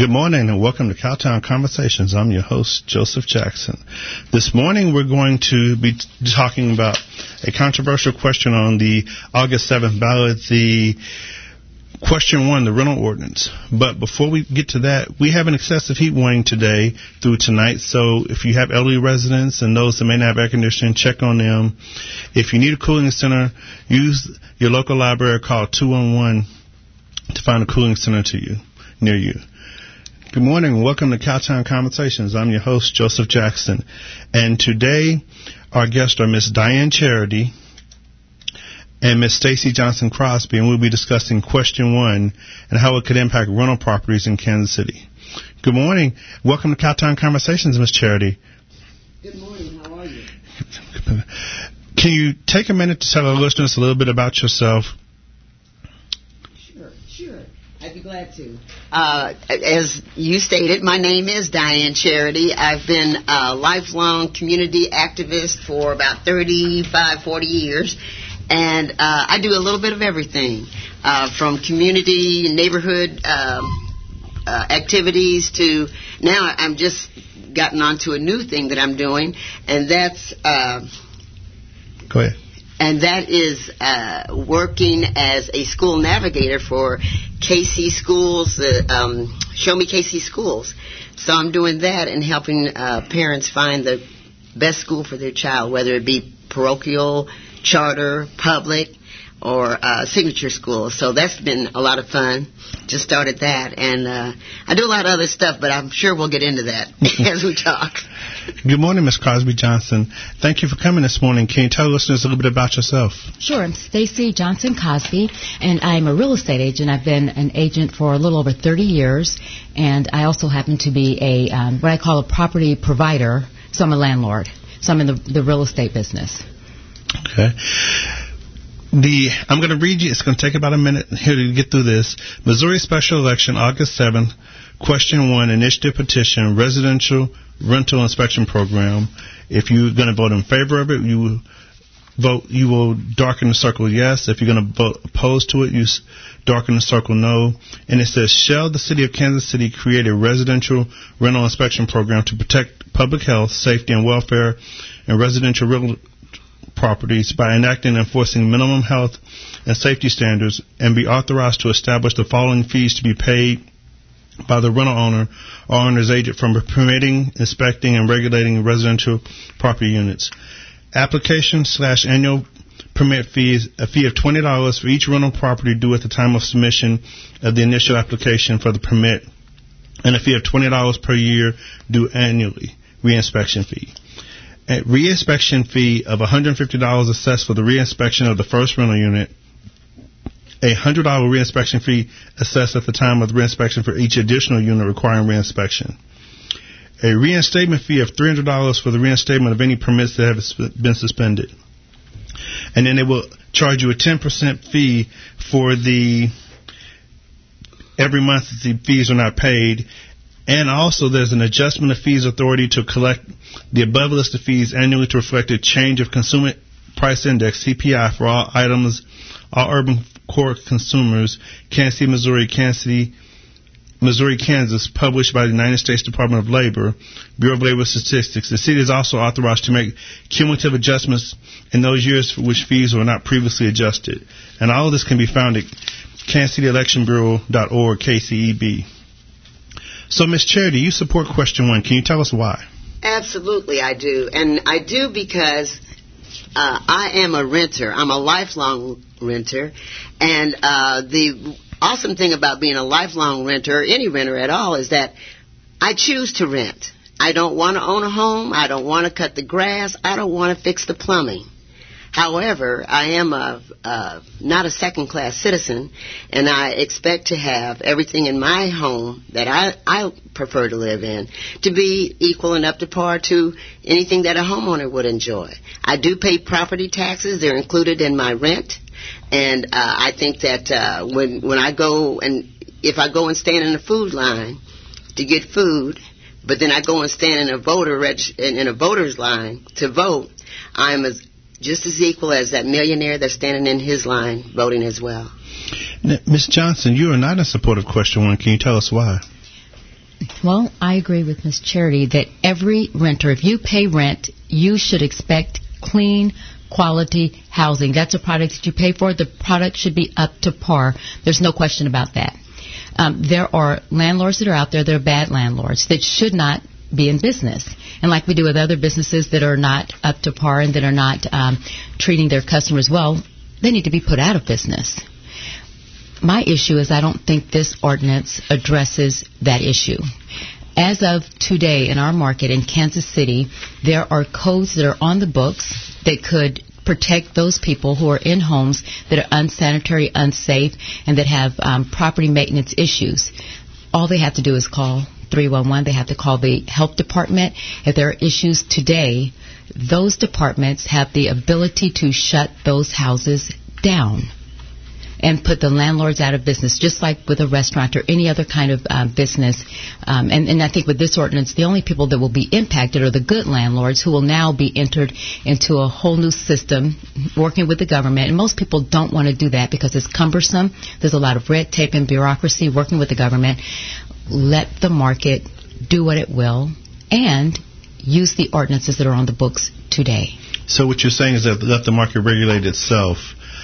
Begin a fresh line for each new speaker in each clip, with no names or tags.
Good morning and welcome to Cowtown Conversations. I'm your host, Joseph Jackson. This morning we're going to be talking about a controversial question on the August 7th ballot, the question 1, the rental ordinance. But before we get to that, we have an excessive heat warning today through tonight. So if you have elderly residents and those that may not have air conditioning, check on them. If you need a cooling center, use your local library, call 211 to find a cooling center near you. Good morning and welcome to Cowtown Conversations. I'm your host, Joseph Jackson. And today our guests are Miss Diane Charity and Miss Stacy Johnson Crosby, and we'll be discussing question 1 and how it could impact rental properties in Kansas City. Good morning. Welcome to Cowtown Conversations, Miss Charity.
Good morning. How are you?
Can you take a minute to tell our listeners a little bit about yourself?
Sure. I'd be glad to. As you stated, my name is Diane Charity. I've been a lifelong community activist for about 35, 40 years. And I do a little bit of everything, from community and neighborhood activities to now I'm just gotten onto a new thing that I'm doing, and that's
Go ahead.
And that is working as a school navigator for KC Schools, Show Me KC Schools. So I'm doing that and helping parents find the best school for their child, whether it be parochial, charter, public, or signature school. So that's been a lot of fun. Just started that. And I do a lot of other stuff, but I'm sure we'll get into that as we talk.
Good morning, Ms. Crosby Johnson. Thank you for coming this morning. Can you tell listeners a little bit about yourself?
Sure. I'm Stacy Johnson Crosby, and I'm a real estate agent. I've been an agent for a little over 30 years, and I also happen to be a what I call a property provider. So I'm a landlord. So I'm in the real estate business.
Okay. I'm going to read you. It's going to take about a minute here to get through this. Missouri special election, August 7th, question 1, initiative petition, residential rental inspection program. If you're going to vote in favor of it, you will darken the circle yes. If you're going to vote opposed to it, you darken the circle no. And it says, shall the city of Kansas City create a residential rental inspection program to protect public health, safety, and welfare in residential real properties by enacting and enforcing minimum health and safety standards, and be authorized to establish the following fees to be paid by the rental owner or owner's agent from permitting, inspecting, and regulating residential property units. Application/annual permit fees, a fee of $20 for each rental property due at the time of submission of the initial application for the permit, and a fee of $20 per year due annually. Reinspection fee. A reinspection fee of $150 assessed for the reinspection of the first rental unit. A $100 reinspection fee assessed at the time of the reinspection for each additional unit requiring reinspection. A reinstatement fee of $300 for the reinstatement of any permits that have been suspended. And then they will charge you a 10% fee for every month that the fees are not paid. And also there's an adjustment of fees authority to collect the above list of fees annually to reflect a change of consumer price index, CPI, for all items, all urban core consumers, Kansas City, Missouri, Kansas, published by the United States Department of Labor, Bureau of Labor Statistics. The city is also authorized to make cumulative adjustments in those years for which fees were not previously adjusted. And all of this can be found at KansasCityElectionBureau.org, KCEB. So, Ms. Charity, you support question 1. Can you tell us why?
Absolutely, I do. And I do because I am a renter. I'm a lifelong renter. And the awesome thing about being a lifelong renter, or any renter at all, is that I choose to rent. I don't want to own a home. I don't want to cut the grass. I don't want to fix the plumbing. However, I am not a second-class citizen, and I expect to have everything in my home that I prefer to live in to be equal and up to par to anything that a homeowner would enjoy. I do pay property taxes. They're included in my rent, and I think that when I go and if I go and stand in a food line to get food, but then I go and stand in a voter's line to vote, I'm just as equal as that millionaire that's standing in his line voting as well.
Ms. Johnson, you are not in support of question 1. Can you tell us why?
Well, I agree with Ms. Charity that every renter, if you pay rent, you should expect clean, quality housing. That's a product that you pay for. The product should be up to par. There's no question about that. There are landlords that are out there that are bad landlords that should not be in business. And like we do with other businesses that are not up to par and that are not treating their customers well, they need to be put out of business. My issue is I don't think this ordinance addresses that issue. As of today in our market in Kansas City, there are codes that are on the books that could protect those people who are in homes that are unsanitary, unsafe, and that have property maintenance issues. All they have to do is call 311. They have to call the health department. If there are issues today, those departments have the ability to shut those houses down and put the landlords out of business, just like with a restaurant or any other kind of business. And I think with this ordinance, the only people that will be impacted are the good landlords who will now be entered into a whole new system working with the government. And most people don't want to do that because it's cumbersome. There's a lot of red tape and bureaucracy working with the government. Let the market do what it will and use the ordinances that are on the books today.
So what you're saying is that let the market regulate itself,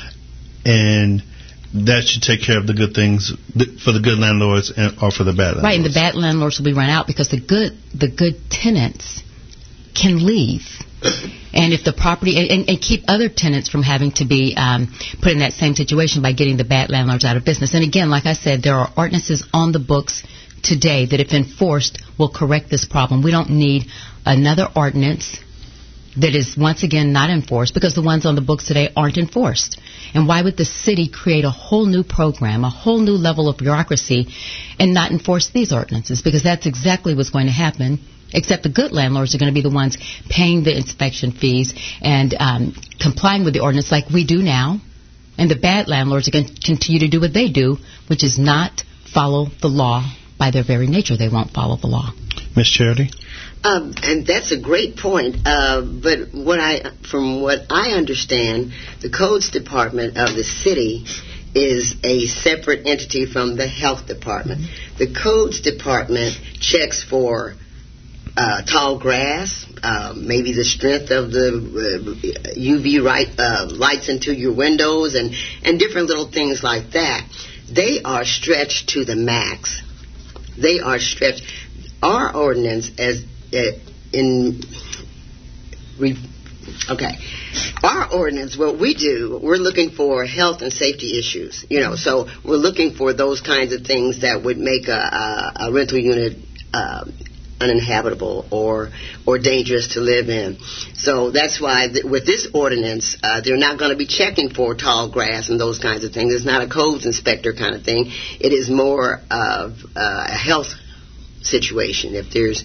and that should take care of the good things for the good landlords or for the bad landlords.
Right, and the bad landlords will be run out because the good tenants can leave. And if the property, and keep other tenants from having to be put in that same situation by getting the bad landlords out of business. And again, like I said, there are ordinances on the books today that, if enforced, will correct this problem. We don't need another ordinance that is, once again, not enforced, because the ones on the books today aren't enforced. And why would the city create a whole new program, a whole new level of bureaucracy, and not enforce these ordinances? Because that's exactly what's going to happen, except the good landlords are going to be the ones paying the inspection fees and complying with the ordinance like we do now. And the bad landlords are going to continue to do what they do, which is not follow the law. By their very nature, they won't follow the law.
Ms. Charity?
And that's a great point. But from what I understand, the codes department of the city is a separate entity from the health department. The codes department checks for tall grass, maybe the strength of the UV lights into your windows, and different little things like that. They are stretched to the max. They are stretched. Our ordinance, our ordinance, what we do, we're looking for health and safety issues. So we're looking for those kinds of things that would make a rental unit uninhabitable or dangerous to live in. So that's why with this ordinance, they're not going to be checking for tall grass and those kinds of things. It's not a codes inspector kind of thing. It is more of a health situation. If there's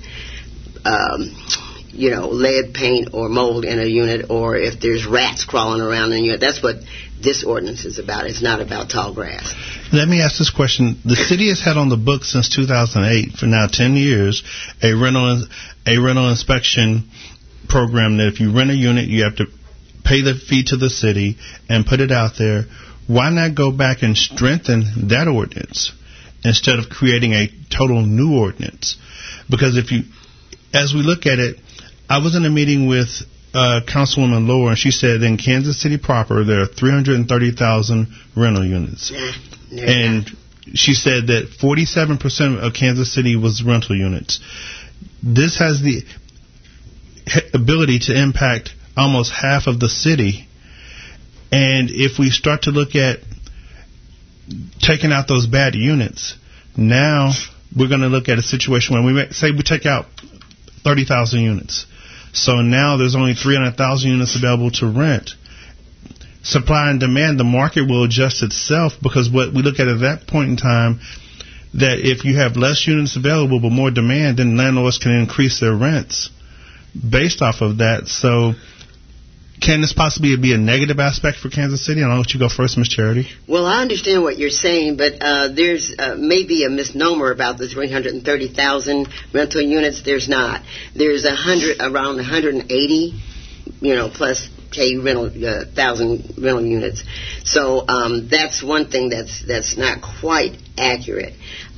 lead paint or mold in a unit, or if there's rats crawling around in a unit. That's what this ordinance is about. It's not about tall grass.
Let me ask this question. The city has had on the books since 2008, for now 10 years, a rental inspection program that if you rent a unit, you have to pay the fee to the city and put it out there. Why not go back and strengthen that ordinance instead of creating a total new ordinance? Because as we look at it, I was in a meeting with Councilwoman Lower, and she said in Kansas City proper there are 330,000 rental units. And she said that 47% of Kansas City was rental units. This has the ability to impact almost half of the city. And if we start to look at taking out those bad units, now we're going to look at a situation where we take out 30,000 units. So now there's only 300,000 units available to rent. Supply and demand, the market will adjust itself, because what we look at that point in time, that if you have less units available but more demand, then landlords can increase their rents based off of that. So can this possibly be a negative aspect for Kansas City? And I'll let you go first, Ms. Charity.
Well, I understand what you're saying, but there's maybe a misnomer about the 330,000 rental units. There's not. There's around 180, plus thousand rental units. So that's one thing that's not quite accurate.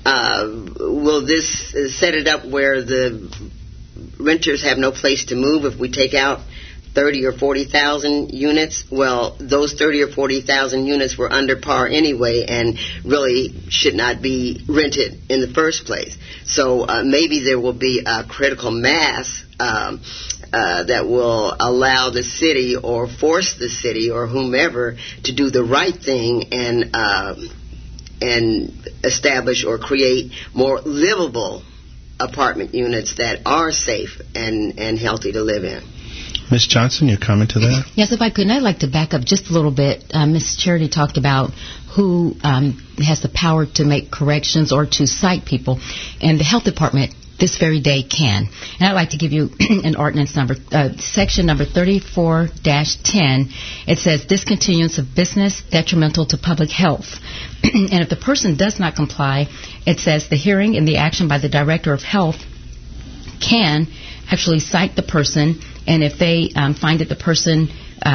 will this set it up where the renters have no place to move if we take out 30 or 40,000 units? Well, those 30 or 40,000 units were under par anyway and really should not be rented in the first place. So maybe there will be a critical mass that will allow the city or force the city or whomever to do the right thing and establish or create more livable apartment units that are safe and healthy to live in.
Ms. Johnson, your comment to that?
Yes, if I could, I'd like to back up just a little bit. Ms. Charity talked about who has the power to make corrections or to cite people, and the health department this very day can. And I'd like to give you an ordinance number, section number 34-10. It says discontinuance of business detrimental to public health. And if the person does not comply, it says the hearing and the action by the director of health can actually cite the person, and if they find that the person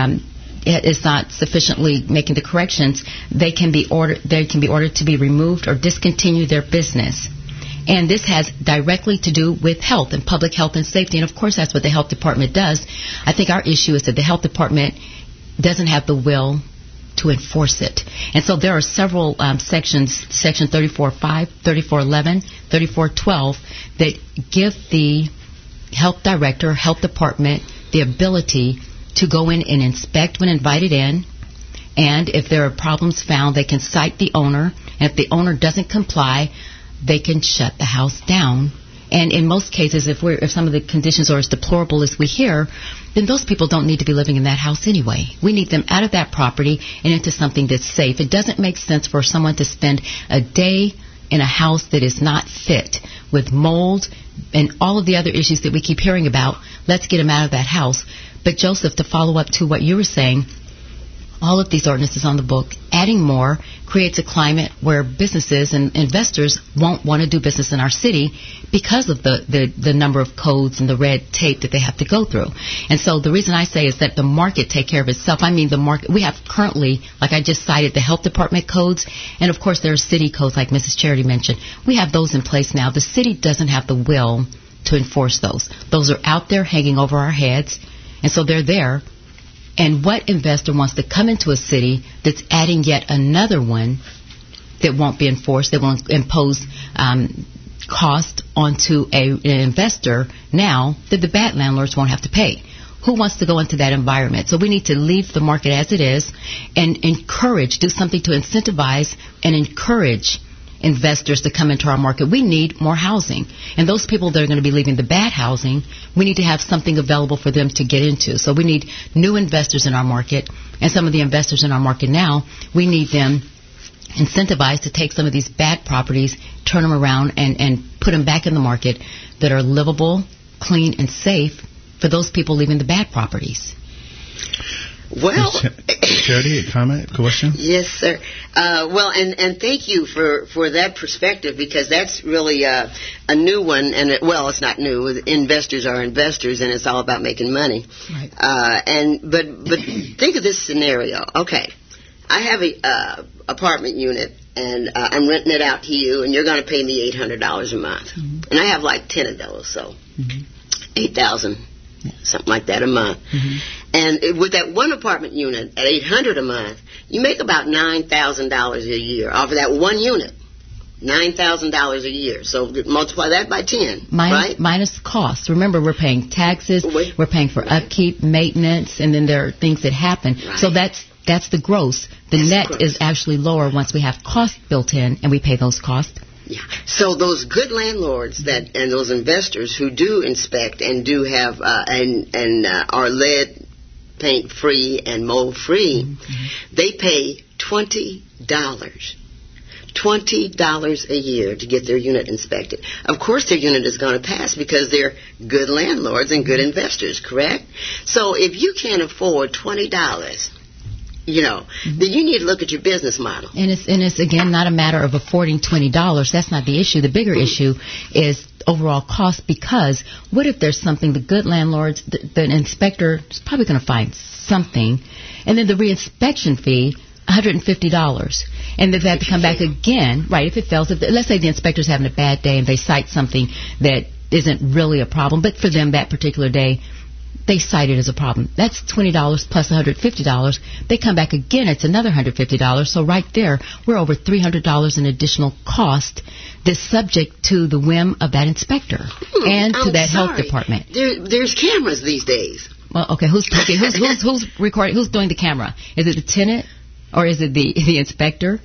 is not sufficiently making the corrections, they can be ordered to be removed or discontinue their business. And this has directly to do with health and public health and safety. And, of course, that's what the health department does. I think our issue is that the health department doesn't have the will to enforce it. And so there are several sections, Section 34.5, 34.11, 34.12, that give the health director, health department, the ability to go in and inspect when invited in. And if there are problems found, they can cite the owner. And if the owner doesn't comply, they can shut the house down. And in most cases, if some of the conditions are as deplorable as we hear, then those people don't need to be living in that house anyway. We need them out of that property and into something that's safe. It doesn't make sense for someone to spend a day in a house that is not fit with mold and all of the other issues that we keep hearing about. Let's get them out of that house. But Joseph, to follow up to what you were saying, all of these ordinances on the book, adding more creates a climate where businesses and investors won't want to do business in our city because of the number of codes and the red tape that they have to go through. And so the reason I say is that the market take care of itself. I mean, the market, we have currently, like I just cited, the health department codes, and of course there are city codes like Mrs. Charity mentioned. We have those in place now. The city doesn't have the will to enforce those. Those are out there hanging over our heads, and so they're there. And what investor wants to come into a city that's adding yet another one that won't be enforced, that won't impose cost onto an investor now that the bad landlords won't have to pay? Who wants to go into that environment? So we need to leave the market as it is and do something to incentivize and encourage investors to come into our market. We need more housing. And those people that are going to be leaving the bad housing, we need to have something available for them to get into. So we need new investors in our market. And some of the investors in our market now, we need them incentivized to take some of these bad properties, turn them around, and put them back in the market that are livable, clean, and safe for those people leaving the bad properties.
Well,
Charity, a comment, question?
Yes, sir. Well, and thank you for that perspective, because that's really a new one. And it's not new. Investors are investors, and it's all about making money.
Right.
But think of this scenario. Okay, I have a apartment unit, and I'm renting it out to you, and you're going to pay me $800 a month, mm-hmm. and I have like 10 of those, so mm-hmm. $8,000. Something like that a month. Mm-hmm. And with that one apartment unit at $800 a month, you make about $9,000 a year off of that one unit. $9,000 a year. So multiply that by 10, right?
Minus costs. Remember, we're paying taxes, we're paying for upkeep, maintenance, and then there are things that happen. Right. So that's the gross. The net is actually lower once we have costs built in and we pay those costs.
Yeah. So those good landlords and those investors who do inspect and do have and are lead paint free and mold free, mm-hmm. they pay $20 a year to get their unit inspected. Of course, their unit is going to pass because they're good landlords and good investors, correct? So if you can't afford $20. Mm-hmm. Then you need to look at your business model. And
it's again not a matter of affording $20. That's not the issue. The bigger issue is overall cost, because what if there's something the good landlords, the inspector is probably going to find something, and then the reinspection fee, $150. And they've had to come back again, right, if it fails. Let's say the inspector's having a bad day and they cite something that isn't really a problem, but for them that particular day, they cite it as a problem. That's $20 plus $150. They come back again, it's another $150. So right there, we're over $300 in additional cost that's subject to the whim of that inspector and to that health department.
There's cameras these days.
Well, okay, who's recording? Who's doing the camera? Is it the tenant? Or is it the inspector?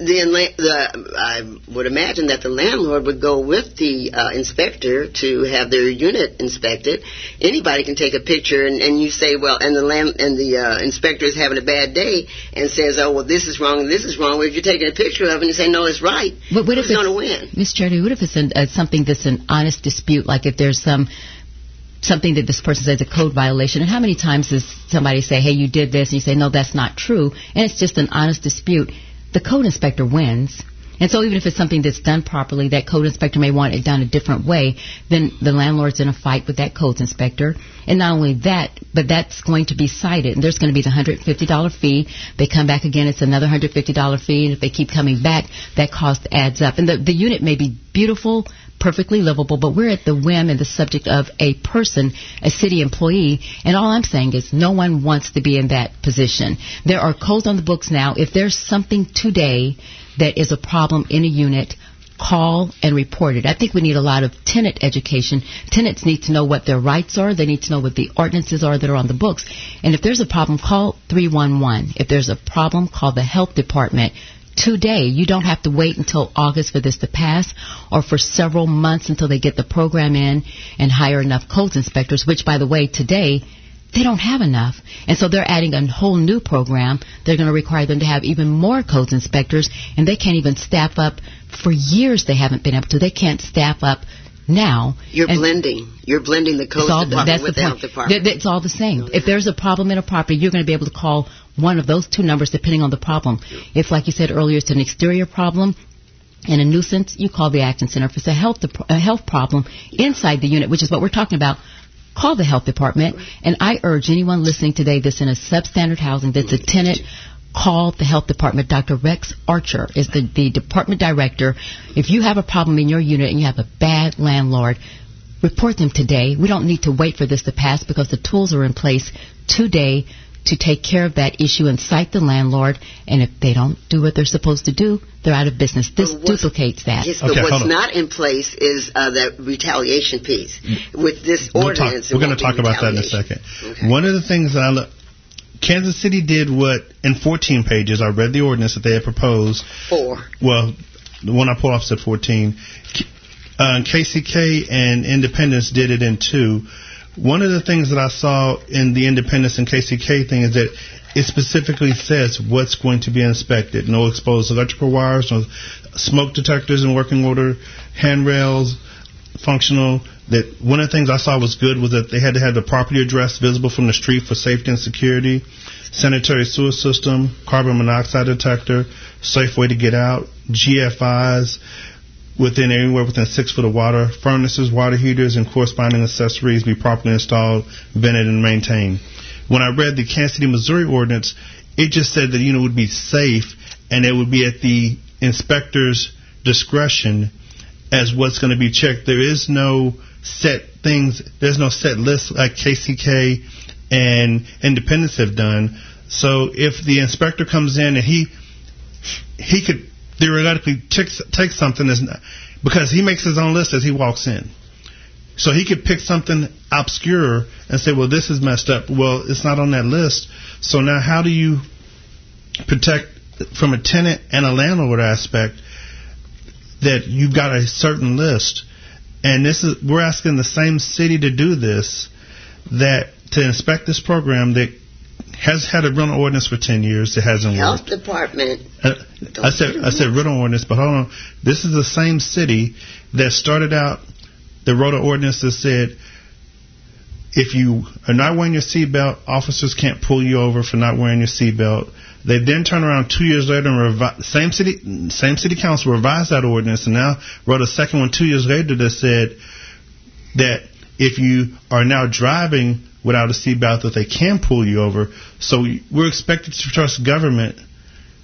I would imagine that the landlord would go with the inspector to have their unit inspected. Anybody can take a picture, and you say, well, and the inspector is having a bad day and says, oh, well, this is wrong and this is wrong. Well, if you're taking a picture of it and you say, no, it's right,
but
who's going to win?
Ms. Charity, what if it's something that's an honest dispute, like if there's something that this person says is a code violation, and how many times does somebody say, hey, you did this, and you say, no, that's not true, and it's just an honest dispute, the code inspector wins. And so even if it's something that's done properly, that code inspector may want it done a different way, then the landlord's in a fight with that code inspector. And not only that, but that's going to be cited, and there's going to be the $150 fee. They come back again, it's another $150 fee, and if they keep coming back, that cost adds up. And the unit may be beautiful, perfectly livable, but we're at the whim and the subject of a person, a city employee, and all I'm saying is no one wants to be in that position. There are codes on the books now. If there's something today that is a problem in a unit, call and report it. I think we need a lot of tenant education. Tenants need to know what their rights are. They need to know what the ordinances are that are on the books. And if there's a problem, call 311. If there's a problem, call the health department. Today, you don't have to wait until August for this to pass or for several months until they get the program in and hire enough codes inspectors, which, by the way, today, they don't have enough. And so they're adding a whole new program. They're going to require them to have even more codes inspectors, and they can't even staff up. For years, they haven't been able to. They can't staff up now.
You're blending the codes department with the health department.
It's all the same. If there's a problem in a property, you're going to be able to call one of those two numbers depending on the problem. If, like you said earlier, it's an exterior problem and a nuisance, you call the Action Center. If it's a health problem inside the unit, which is what we're talking about, call the health department. And I urge anyone listening today that's in a substandard housing, that's a tenant, call the health department. Dr. Rex Archer is the department director. If you have a problem in your unit and you have a bad landlord, report them today. We don't need to wait for this to pass because the tools are in place today to take care of that issue and cite the landlord. And if they don't do what they're supposed to do, they're out of business. This duplicates that.
Yes, but what's not in place is that retaliation piece. With this ordinance,
we're going to talk about that in a second. Okay. One of the things that Kansas City did what in 14 pages. I read the ordinance that they had proposed.
4.
Well, the one I pulled off said 14. KCK and Independence did it in 2. One of the things that I saw in the Independence and KCK thing is that it specifically says what's going to be inspected. No exposed electrical wires, no smoke detectors in working order, handrails, functional. That one of the things I saw was good was that they had to have the property address visible from the street for safety and security, sanitary sewer system, carbon monoxide detector, safe way to get out, GFIs, anywhere within 6 foot of water, furnaces, water heaters, and corresponding accessories be properly installed, vented, and maintained. When I read the Kansas City, Missouri ordinance, it just said that the unit would be safe, and it would be at the inspector's discretion as what's going to be checked. There is no set things, there's no set list like KCK and Independence have done. So if the inspector comes in and he could theoretically take something because he makes his own list as he walks in. So he could pick something obscure and say, well, this is messed up. Well, it's not on that list. So now how do you protect from a tenant and a landlord aspect that you've got a certain list? And we're asking the same city to do this, that to inspect this program that has had a rental ordinance for 10 years. It hasn't
Health
worked.
Department.
I said rental ordinance, but hold on. This is the same city that started out, that wrote an ordinance that said if you are not wearing your seatbelt, officers can't pull you over for not wearing your seatbelt. They then turned around 2 years later and same city council revised that ordinance and now wrote a second one 2 years later that said that if you are now driving without a seatbelt, that they can pull you over. So we're expected to trust government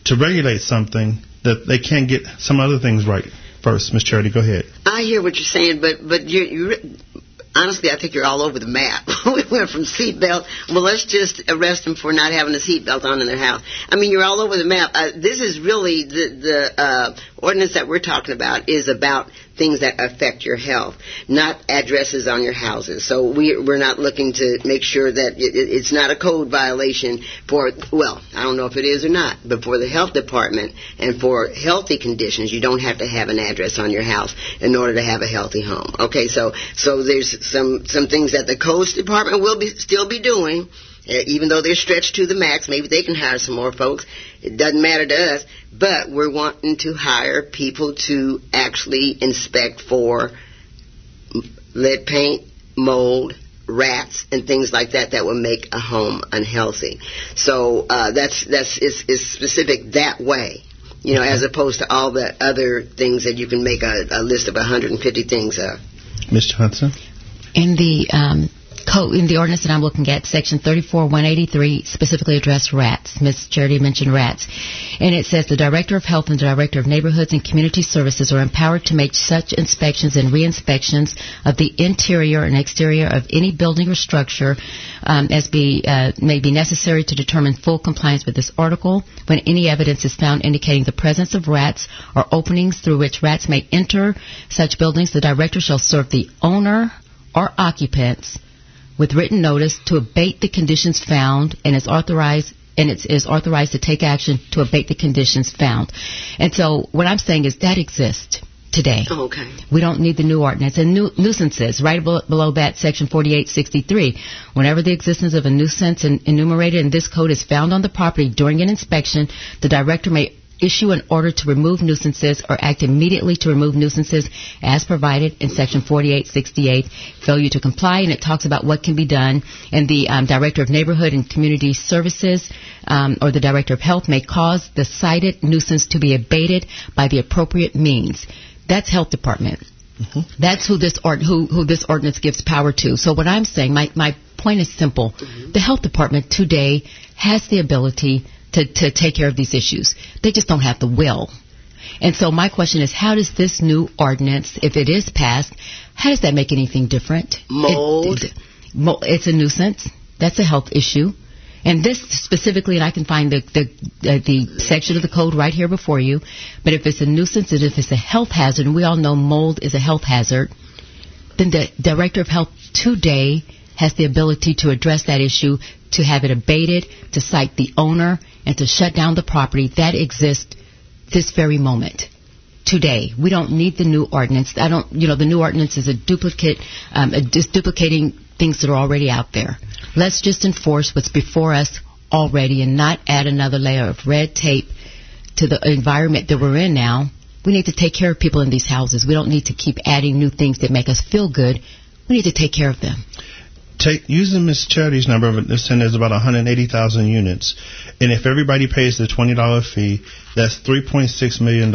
to regulate something that they can't get some other things right first. Ms. Charity, go ahead.
I hear what you're saying, but you honestly, I think you're all over the map. We went from seatbelt. Well, let's just arrest them for not having a seatbelt on in their house. I mean, you're all over the map. This is really the ordinance that we're talking about is about things that affect your health, not addresses on your houses. So we're not looking to make sure that it's not a code violation for, well, I don't know if it is or not, but for the health department and for healthy conditions, you don't have to have an address on your house in order to have a healthy home. Okay, so there's some things that the codes department will still be doing. Even though they're stretched to the max, maybe they can hire some more folks. It doesn't matter to us. But we're wanting to hire people to actually inspect for lead paint, mold, rats, and things like that will make a home unhealthy. So it's specific that way, you know, as opposed to all the other things that you can make a list of 150 things of.
Ms. Johnson?
In the code, in the ordinance that I'm looking at, Section 34-183 specifically addressed rats. Ms. Charity mentioned rats. And it says the Director of Health and the Director of Neighborhoods and Community Services are empowered to make such inspections and re-inspections of the interior and exterior of any building or structure as may be necessary to determine full compliance with this article. When any evidence is found indicating the presence of rats or openings through which rats may enter such buildings, the Director shall serve the owner or occupants with written notice to abate the conditions found and is authorized to take action to abate the conditions found. And so what I'm saying is that exists today.
Oh, okay.
We don't need the new ordinance. And nuisances, right below that, Section 4863. Whenever the existence of a nuisance enumerated in this code is found on the property during an inspection, the Director may issue an order to remove nuisances or act immediately to remove nuisances as provided in Section 4868. Failure to comply, and it talks about what can be done. And the Director of Neighborhood and Community Services or the Director of Health may cause the cited nuisance to be abated by the appropriate means. That's Health Department. Mm-hmm. That's who this ordinance gives power to. So what I'm saying, my point is simple. Mm-hmm. The Health Department today has the ability to take care of these issues. They just don't have the will. And so my question is, how does this new ordinance, if it is passed, how does that make anything different?
Mold.
It's a nuisance. That's a health issue. And this specifically, and I can find the section of the code right here before you, but if it's a nuisance and if it's a health hazard, and we all know mold is a health hazard, then the Director of Health today has the ability to address that issue, to have it abated, to cite the owner, and to shut down the property. That exists this very moment, today. We don't need the new ordinance. The new ordinance is a duplicate, just duplicating things that are already out there. Let's just enforce what's before us already and not add another layer of red tape to the environment that we're in now. We need to take care of people in these houses. We don't need to keep adding new things that make us feel good. We need to take care of them.
Using Ms. Charity's number, there's about 180,000 units. And if everybody pays the $20 fee, that's $3.6 million.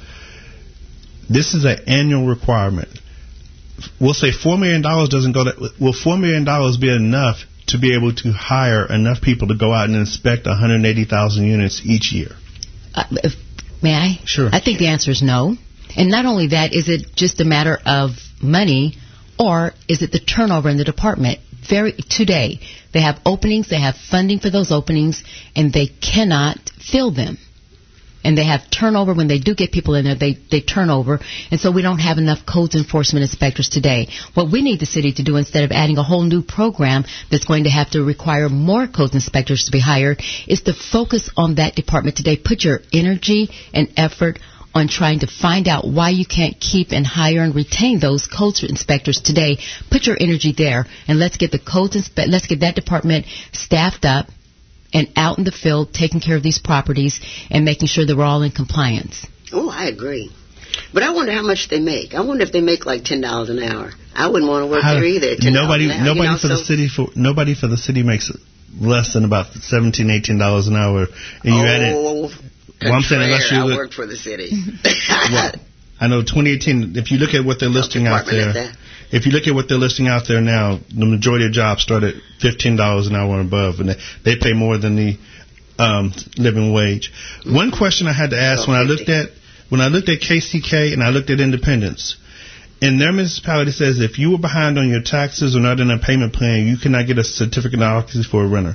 This is an annual requirement. We'll say $4 million doesn't go that. Will $4 million be enough to be able to hire enough people to go out and inspect 180,000 units each year?
May I?
Sure.
I think the answer is no. And not only that, is it just a matter of money, or is it the turnover in the department? Today, they have openings, they have funding for those openings, and they cannot fill them. And they have turnover. When they do get people in there, they turn over. And so we don't have enough codes enforcement inspectors today. What we need the city to do, instead of adding a whole new program that's going to have to require more codes inspectors to be hired, is to focus on that department today. Put your energy and effort on trying to find out why you can't keep and hire and retain those codes inspectors today. Put your energy there, and let's get let's get that department staffed up and out in the field taking care of these properties and making sure that we're all in compliance.
Oh, I agree. But I wonder how much they make. I wonder if they make like $10 an hour. I wouldn't want to work there either.
Nobody for the city makes less than about $17, $18 an hour. And you add it. Well, I'm saying unless you
work for the city.
Well, I know 2018. If you look at what they're listing out there, if you look at what they're listing out there now, the majority of jobs start at $15 an hour and above, and they pay more than the living wage. One question I had to ask when I looked at KCK and I looked at Independence, in their municipality, it says if you were behind on your taxes or not in a payment plan, you cannot get a certificate of occupancy for a renter.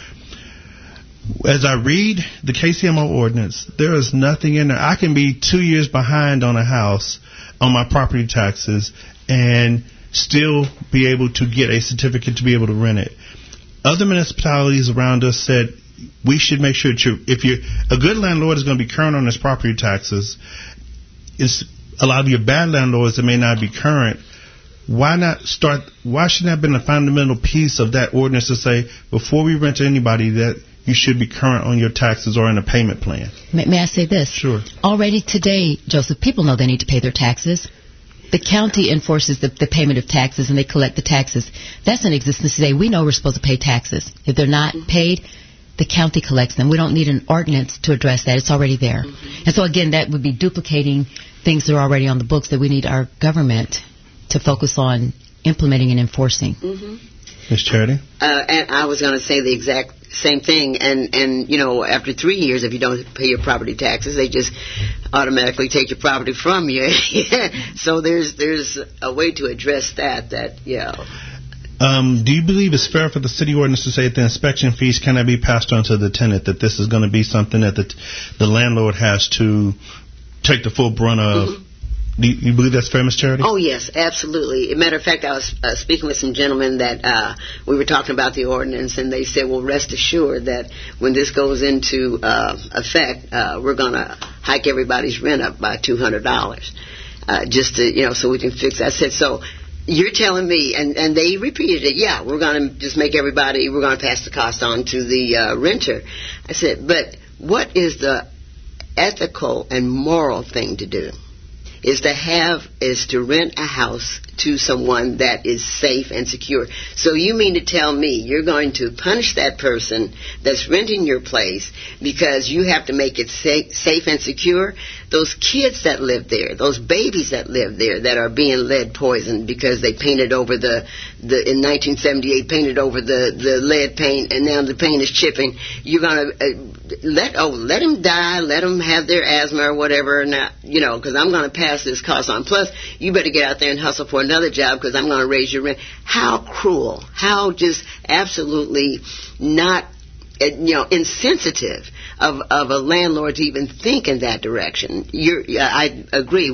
As I read the KCMO ordinance, there is nothing in there. I can be 2 years behind on a house on my property taxes and still be able to get a certificate to be able to rent it. Other municipalities around us said we should make sure that if you're a good landlord is going to be current on his property taxes. It's a lot of your bad landlords that may not be current. Why shouldn't that have been a fundamental piece of that ordinance to say before we rent to anybody that you should be current on your taxes or in a payment plan?
May I say this?
Sure.
Already today, Joseph, people know they need to pay their taxes. The county enforces the payment of taxes, and they collect the taxes. That's in existence today. We know we're supposed to pay taxes. If they're not paid, the county collects them. We don't need an ordinance to address that. It's already there. And so, again, that would be duplicating things that are already on the books that we need our government to focus on implementing and enforcing.
Ms. Charity?
And I was going to say the exact same thing. And you know, after 3 years, if you don't pay your property taxes, they just automatically take your property from you. So there's a way to address that. Do
you believe it's fair for the city ordinance to say that the inspection fees cannot be passed on to the tenant, that this is going to be something that the landlord has to take the full brunt of? Do you believe that's fair, Ms. Charity?
Oh, yes, absolutely. As a matter of fact, I was speaking with some gentlemen that we were talking about the ordinance, and they said, well, rest assured that when this goes into effect, we're going to hike everybody's rent up by $200 just to, so we can fix that. I said, so you're telling me, and they repeated it, yeah, we're going to just make we're going to pass the cost on to the renter. I said, but what is the ethical and moral thing to do? Is to rent a house to someone that is safe and secure. So you mean to tell me you're going to punish that person that's renting your place because you have to make it safe and secure? Those kids that live there, those babies that live there that are being lead poisoned because they painted over in 1978 painted over the lead paint, and now the paint is chipping. You're going to let them die, let them have their asthma or whatever, now, because I'm going to pass this cost on. Plus, you better get out there and hustle for another job because I'm going to raise your rent. How cruel, how just absolutely not, insensitive of a landlord to even think in that direction. I agree.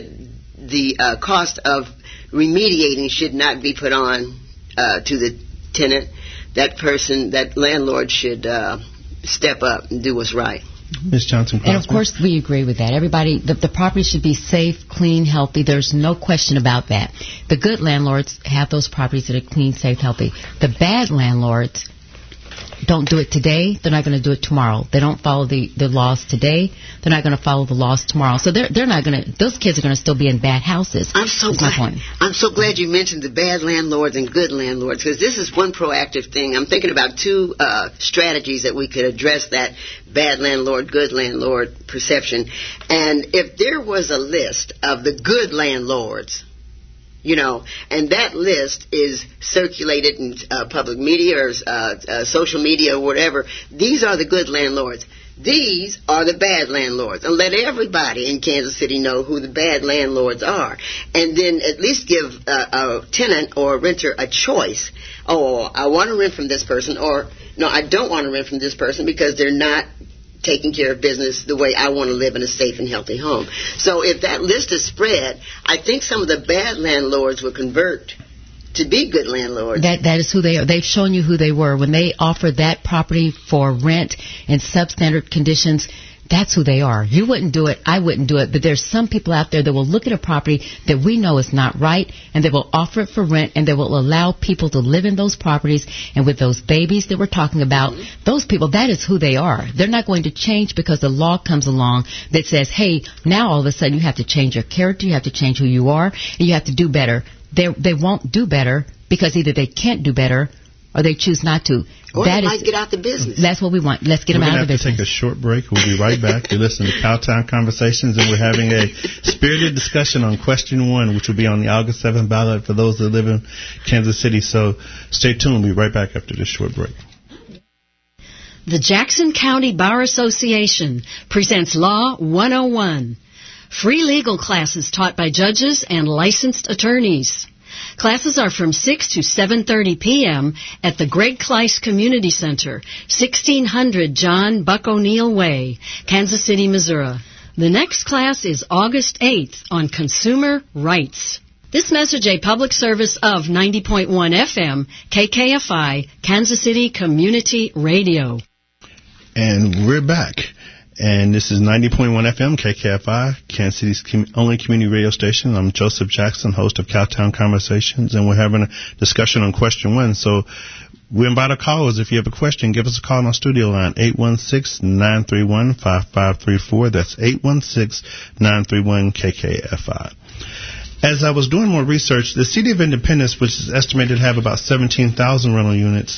The cost of remediating should not be put on to the tenant. That landlord should step up and do what's right.
Ms. Johnson.
And of course, we agree with that. Everybody, the property should be safe, clean, healthy. There's no question about that. The good landlords have those properties that are clean, safe, healthy. The bad landlords don't do it today, they're not going to do it tomorrow. They don't follow the laws today, they're not going to follow the laws tomorrow. So they're not going to, those kids are going to still be in bad houses.
I'm so glad you mentioned the bad landlords and good landlords, because this is one proactive thing. I'm thinking about two strategies that we could address that bad landlord, good landlord perception. And if there was a list of the good landlords, and that list is circulated in public media or social media or whatever. These are the good landlords. These are the bad landlords. And let everybody in Kansas City know who the bad landlords are. And then at least give a tenant or a renter a choice. Oh, I want to rent from this person, or no, I don't want to rent from this person because they're not taking care of business the way I want to live in a safe and healthy home. So if that list is spread, I think some of the bad landlords will convert to be good landlords.
That is who they are. They've shown you who they were. When they offered that property for rent in substandard conditions, that's who they are. You wouldn't do it. I wouldn't do it. But there's some people out there that will look at a property that we know is not right, and they will offer it for rent, and they will allow people to live in those properties. And with those babies that we're talking about, those people, that is who they are. They're not going to change because the law comes along that says, hey, now all of a sudden you have to change your character, you have to change who you are, and you have to do better. They won't do better because either they can't do better or they choose not to.
Or they might get out the business.
That's what we want. Let's get them out of the business.
We're going to have to take a short break. We'll be right back. You're listening to Cowtown Conversations, and we're having a spirited discussion on question 1, which will be on the August 7th ballot for those that live in Kansas City. So stay tuned. We'll be right back after this short break.
The Jackson County Bar Association presents Law 101. Free legal classes taught by judges and licensed attorneys. Classes are from 6 to 7:30 p.m. at the Greg Kleiss Community Center, 1600 John Buck O'Neill Way, Kansas City, Missouri. The next class is August 8th on consumer rights. This message a public service of 90.1 FM, KKFI, Kansas City Community Radio.
And we're back. And this is 90.1 FM, KKFI, Kansas City's only community radio station. I'm Joseph Jackson, host of Cowtown Conversations, and we're having a discussion on question 1. So we invite our callers. If you have a question, give us a call on our studio line, 816-931-5534. That's 816-931-KKFI. As I was doing more research, the City of Independence, which is estimated to have about 17,000 rental units,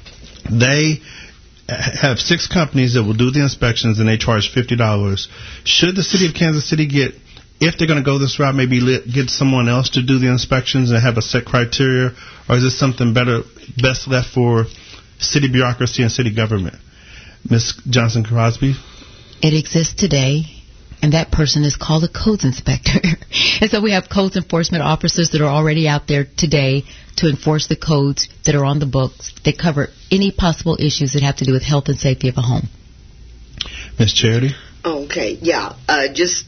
they have 6 companies that will do the inspections, and they charge $50. Should the City of Kansas City if they're going to go this route, maybe get someone else to do the inspections and have a set criteria, or is this something best left for city bureaucracy and city government? Ms. Johnson Crosby?
It exists today, and that person is called a codes inspector. And so we have codes enforcement officers that are already out there today to enforce the codes that are on the books. They cover any possible issues that have to do with health and safety of a home.
Ms. Charity?
Okay, yeah. Just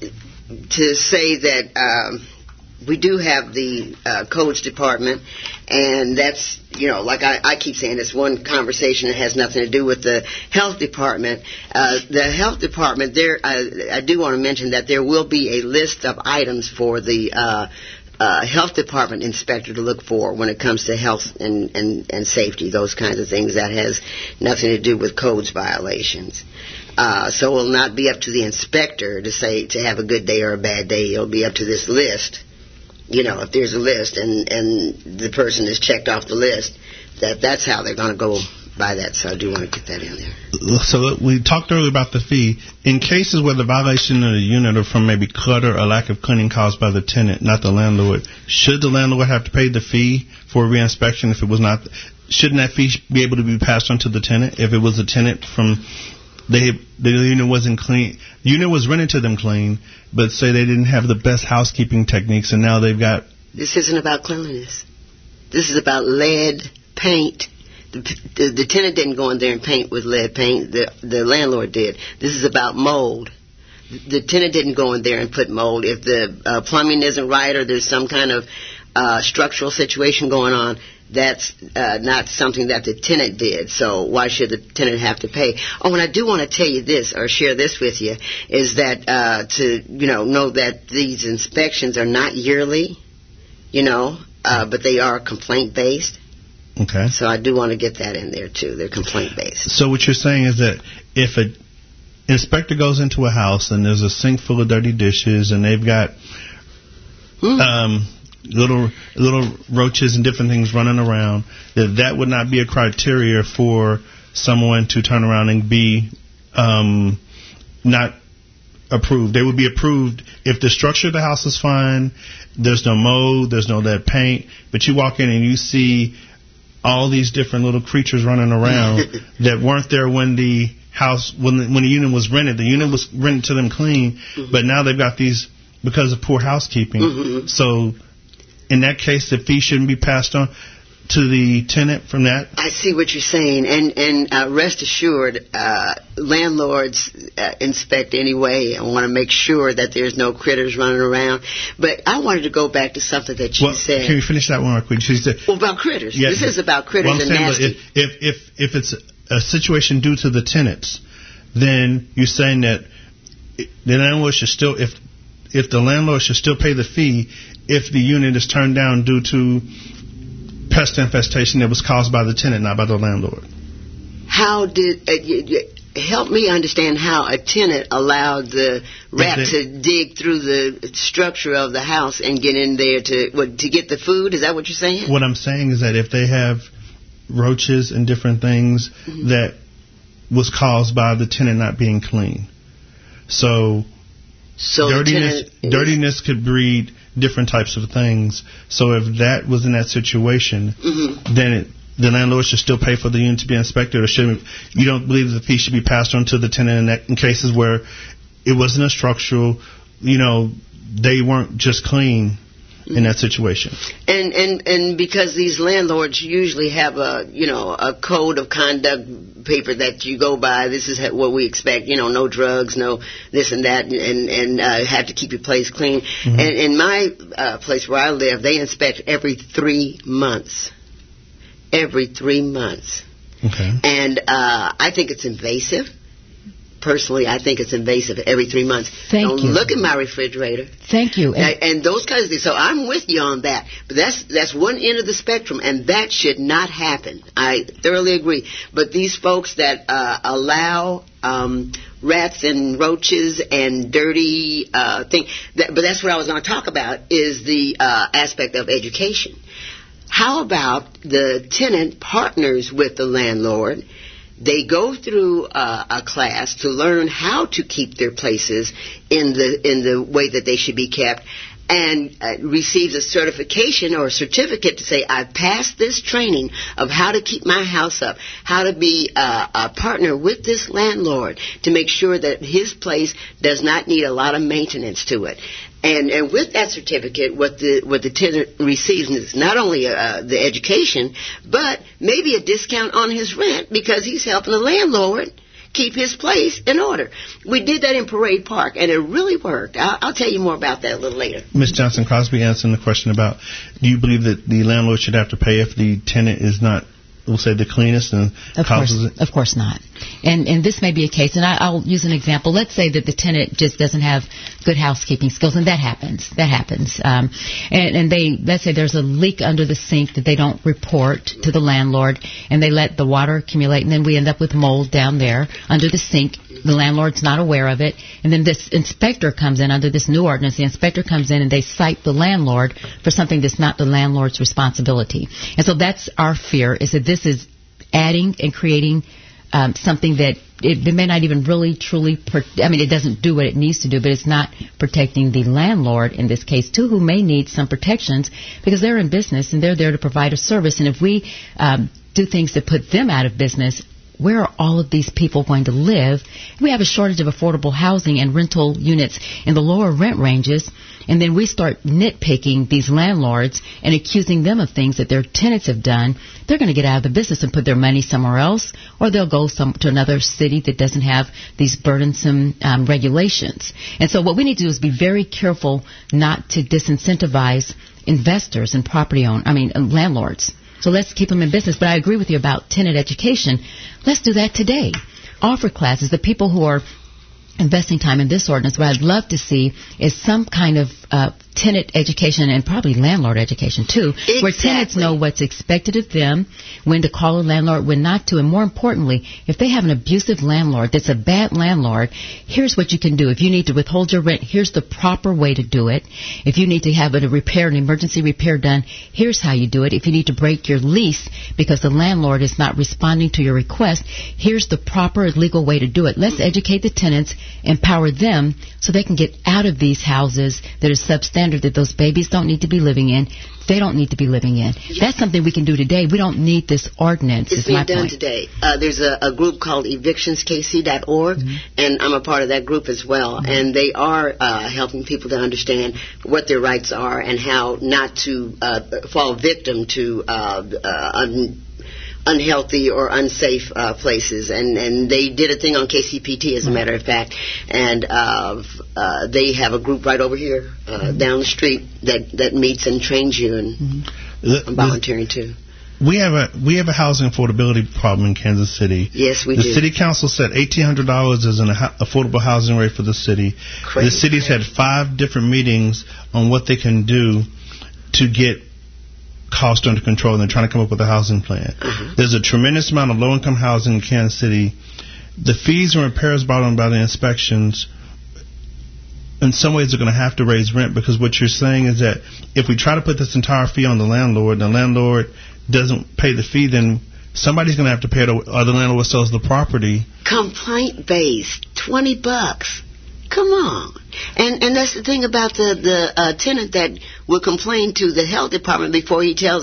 to say that we do have the codes department, and that's, like I keep saying, it's one conversation that has nothing to do with the health department. The health department, I do want to mention that there will be a list of items for the health department inspector to look for when it comes to health and safety, those kinds of things. That has nothing to do with codes violations. So it will not be up to the inspector to say to have a good day or a bad day. It'll be up to this list. If there's a list and the person is checked off the list, that's how they're going to go by that. So I do want to get that in there.
So we talked earlier about the fee. In cases where the violation of the unit are from maybe clutter or lack of cleaning caused by the tenant, not the landlord, should the landlord have to pay the fee for reinspection if it was not? Shouldn't that fee be able to be passed on to the tenant if it was a tenant from the unit wasn't clean? The unit was rented to them clean, but say they didn't have the best housekeeping techniques, and now they've got...
This isn't about cleanliness. This is about lead paint. The tenant didn't go in there and paint with lead paint. The landlord did. This is about mold. The tenant didn't go in there and put mold. If the plumbing isn't right or there's some kind of structural situation going on, that's not something that the tenant did. So why should the tenant have to pay? Oh, and I do want to tell you this or share this with you, is that to know that these inspections are not yearly, but they are complaint-based.
Okay.
So I do want to get that in there, too. They're complaint-based.
So what you're saying is that if an inspector goes into a house and there's a sink full of dirty dishes and they've got little roaches and different things running around, that would not be a criteria for someone to turn around and be not approved. They would be approved if the structure of the house is fine, there's no mold, there's no lead paint, but you walk in and you see all these different little creatures running around that weren't there when the unit was rented. The unit was rented to them clean, but now they've got these because of poor housekeeping. So in that case, the fee shouldn't be passed on to the tenant from that?
I see what you're saying, and rest assured, landlords inspect anyway and want to make sure that there's no critters running around. But I wanted to go back to something that you said.
Can you finish that one real quick?
About critters. Yeah, this is about critters and nasty.
If it's a situation due to the tenants, then you're saying that the landlord should still, if the landlord should still pay the fee if the unit is turned down due to pest infestation that was caused by the tenant, not by the landlord.
How did help me understand how a tenant allowed the rat to dig through the structure of the house and get in there to get the food? Is that what you're saying? What I'm saying is that if they have roaches and different things that was caused by the tenant not being clean. So dirtiness could breed different types of things. So if that was in that situation, then
the landlord should still pay for the unit to be inspected, or you don't believe the fee should be passed on to the tenant in cases where it wasn't a structural, they weren't just clean in that situation?
And because these landlords usually have a code of conduct paper that you go by. This is what we expect. No drugs, no this and that, and have to keep your place clean. Mm-hmm. And in my place where I live, they inspect every 3 months. Every 3 months.
Okay.
And I think it's invasive. Personally, I think it's invasive every 3 months.
Don't
look at my refrigerator.
Thank you.
And those kinds of things. So I'm with you on that. But that's one end of the spectrum, and that should not happen. I thoroughly agree. But these folks that allow rats and roaches and dirty things, but that's what I was going to talk about, is the aspect of education. How about the tenant partners with the landlord? They go through a class to learn how to keep their places in the way that they should be kept, and receives a certification or a certificate to say, I've passed this training of how to keep my house up, how to be a partner with this landlord to make sure that his place does not need a lot of maintenance to it. And with that certificate, what the tenant receives is not only the education, but maybe a discount on his rent because he's helping the landlord keep his place in order. We did that in Parade Park, and it really worked. I'll tell you more about that a little later.
Ms. Johnson Cosby answering the question about, do you believe that the landlord should have to pay if the tenant is not, we'll say, the cleanest and causes it?
Of course not. And this may be a case, and I'll use an example. Let's say that the tenant just doesn't have good housekeeping skills, and that happens. And let's say there's a leak under the sink that they don't report to the landlord, and they let the water accumulate, and then we end up with mold down there under the sink. The landlord's not aware of it, and then this inspector comes in under this new ordinance. The inspector comes in and they cite the landlord for something that's not the landlord's responsibility. And so that's our fear, is that this is adding and creating something that it may not even really truly, it doesn't do what it needs to do, but it's not protecting the landlord in this case, too, who may need some protections because they're in business and they're there to provide a service. And if we do things that put them out of business, where are all of these people going to live? We have a shortage of affordable housing and rental units in the lower rent ranges, and then we start nitpicking these landlords and accusing them of things that their tenants have done. They're going to get out of the business and put their money somewhere else, or they'll go to another city that doesn't have these burdensome regulations. And so what we need to do is be very careful not to disincentivize investors and landlords. So let's keep them in business. But I agree with you about tenant education. Let's do that today. Offer classes. The people who are investing time in this ordinance, what I'd love to see is some kind of tenant education and probably landlord education, too,
exactly,
where tenants know what's expected of them, when to call a landlord, when not to, and more importantly, if they have an abusive landlord that's a bad landlord, here's what you can do. If you need to withhold your rent, here's the proper way to do it. If you need to have an emergency repair done, here's how you do it. If you need to break your lease because the landlord is not responding to your request, here's the proper legal way to do it. Let's educate the tenants, empower them so they can get out of these houses that are substandard, that those babies don't need to be living in. They don't need to be living in. That's something we can do today. We don't need this ordinance.
It's being done today. There's a group called evictionskc.org, and I'm a part of that group as well. And they are helping people to understand what their rights are and how not to fall victim to unhealthy or unsafe places, and they did a thing on KCPT, as a matter of fact, and they have a group right over here down the street that meets and trains you, and I'm volunteering too.
We have a housing affordability problem in Kansas City.
Yes, we do.
The city council set $1,800 as an affordable housing rate for the city.
Crazy.
The city's had 5 different meetings on what they can do to get cost under control, and they're trying to come up with a housing plan. There's a tremendous amount of low-income housing in Kansas City. The fees and repairs brought on by the inspections, in some ways, are going to have to raise rent, because what you're saying is that if we try to put this entire fee on the landlord, and the landlord doesn't pay the fee, then somebody's going to have to pay it, or the landlord sells the property.
Complaint-based, $20. Come on. And that's the thing about the tenant that will complain to the health department before he tells us,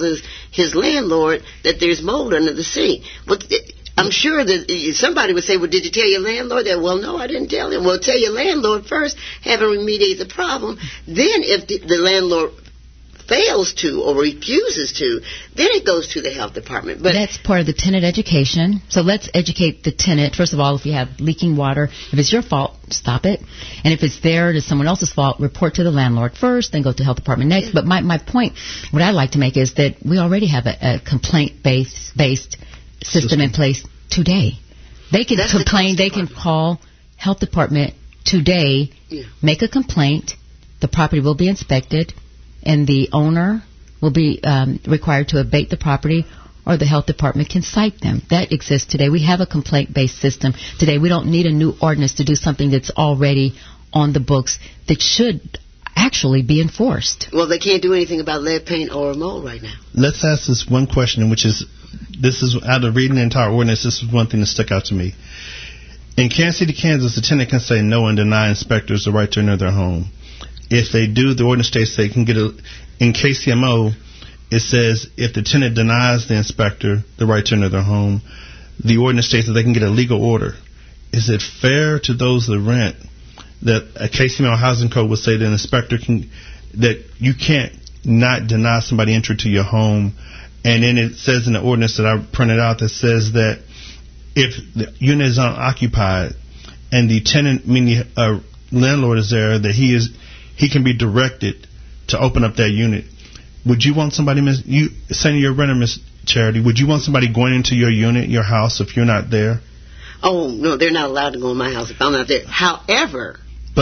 his landlord that there's mold under the sink. But I'm sure that somebody would say, well, did you tell your landlord that? Well, no, I didn't tell him. Well, tell your landlord first, have him remediate the problem. Then if the landlord fails to or refuses to, then it goes to the health department. But
that's part of the tenant education. So let's educate the tenant. First of all, if you have leaking water, if it's your fault, stop it. And if it's it's someone else's fault, report to the landlord first, then go to the health department next. But my point, what I'd like to make is that we already have a complaint-based system in place today. They can complain, they can call health department today, make a complaint, the property will be inspected, and the owner will be required to abate the property, or the health department can cite them. That exists today. We have a complaint-based system today. We don't need a new ordinance to do something that's already on the books that should actually be enforced.
Well, they can't do anything about lead paint or mold right now.
Let's ask this one question, which is, this is out of reading the entire ordinance, this is one thing that stuck out to me. In Kansas City, Kansas, the tenant can say no and deny inspectors the right to enter their home. If they do, the ordinance states they can get in KCMO, it says if the tenant denies the inspector the right to enter their home, the ordinance states that they can get a legal order. Is it fair to those that rent that a KCMO housing code would say that an inspector that you can't not deny somebody entry to your home? And then it says in the ordinance that I printed out that says that if the unit is unoccupied and the tenant, meaning a landlord, is there, that he can be directed to open up that unit. Would you want somebody, saying you're a renter, Miss Charity, would you want somebody going into your unit, your house, if you're not there?
Oh, no, they're not allowed to go in my house if I'm not there. However,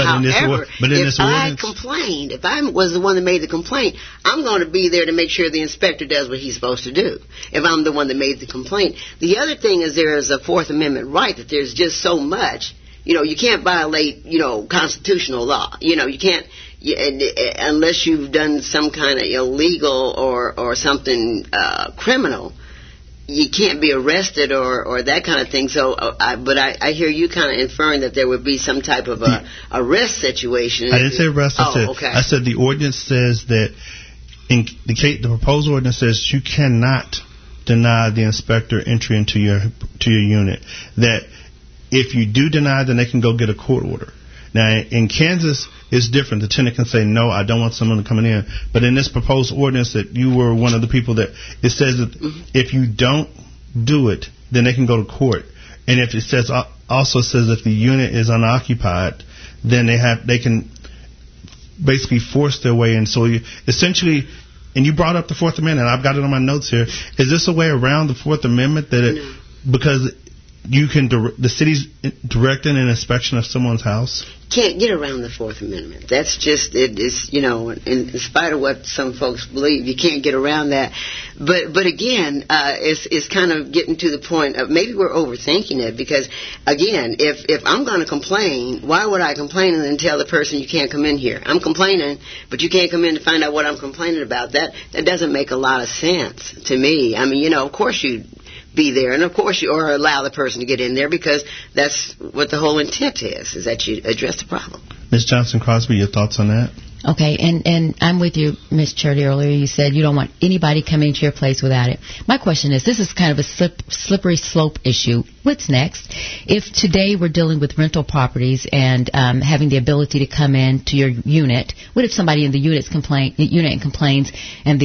if
I complained, if I was the one that made the complaint, I'm going to be there to make sure the inspector does what he's supposed to do, if I'm the one that made the complaint. The other thing is there is a Fourth Amendment right that there's just so much. You can't violate, constitutional law. You can't, unless you've done some kind of illegal or something criminal, you can't be arrested or that kind of thing. So, I hear you kind of inferring that there would be some type of a arrest situation.
I didn't say arrest. I said the ordinance says that in the proposed ordinance says you cannot deny the inspector entry into your unit. That if you do deny, then they can go get a court order. Now, in Kansas, it's different. The tenant can say, no, I don't want someone coming in. But in this proposed ordinance that you were one of the people that, it says that if you don't do it, then they can go to court. And if it also says if the unit is unoccupied, then they can basically force their way in. So essentially, and you brought up the Fourth Amendment, I've got it on my notes here. Is this a way around the Fourth Amendment because the city's directing an inspection of someone's house?
Can't get around the Fourth Amendment. That's just, it is, in spite of what some folks believe, you can't get around that. But again, it's kind of getting to the point of maybe we're overthinking it, because again, if I'm going to complain, why would I complain and then tell the person you can't come in here? I'm complaining, but you can't come in to find out what I'm complaining about. That doesn't make a lot of sense to me. I mean, of course you be there, and of course you or allow the person to get in there, because that's what the whole intent is that you address the problem.
Ms. Johnson Crosby, your thoughts on that?
Okay, and I'm with you, Ms. Charity. Earlier you said you don't want anybody coming into your place without it. My question is, this is kind of a slippery slope issue. What's next? If today we're dealing with rental properties and having the ability to come in to your unit, what if somebody in the unit complains and